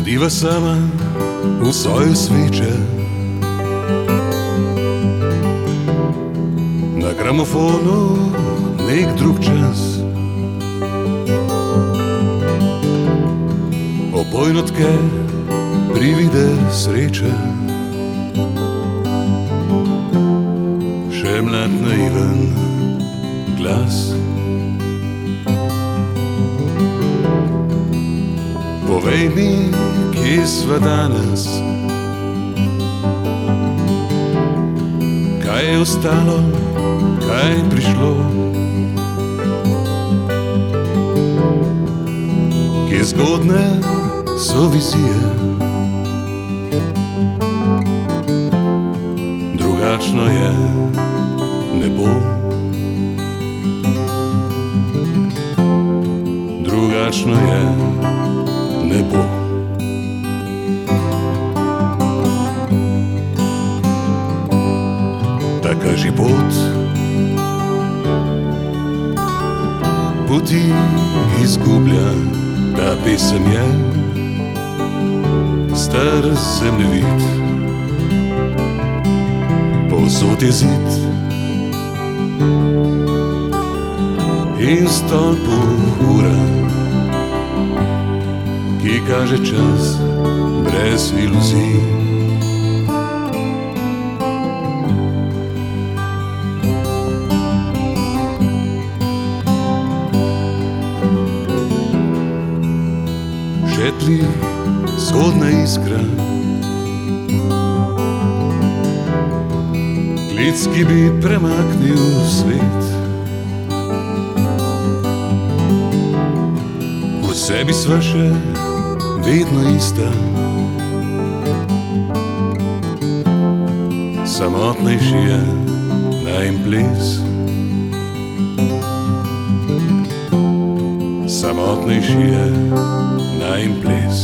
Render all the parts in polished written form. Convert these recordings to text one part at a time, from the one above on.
Sediva sama u svoju sviče, na gramofonu nek drug čas. Opojnotke privide sreče, še mlad naiven glas. Povej mi, kje sva danes, kaj je ostalo, kaj je prišlo, kje zgodne so vizije, drugačno je nebo, drugačno je nebo. Taka život poti izgublja, ta pesem je star zemljevid, povsod je zid in stolpu ura, ki kaže čas brez iluzij. Šetli zgodna iskra, klic, ki bi premaknil svet. V sebi sva še vedno ista, samotnejši je najin ples, samotnejši je najin ples.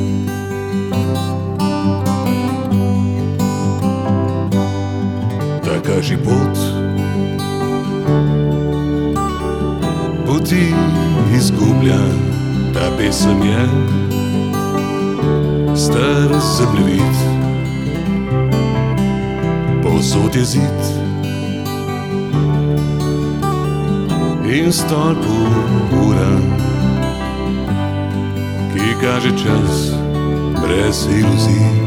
Taka život poti izgublja, ta pesem je star zemljevid, povsod je zid in stolpu ura, ki kaže čas brez iluzij.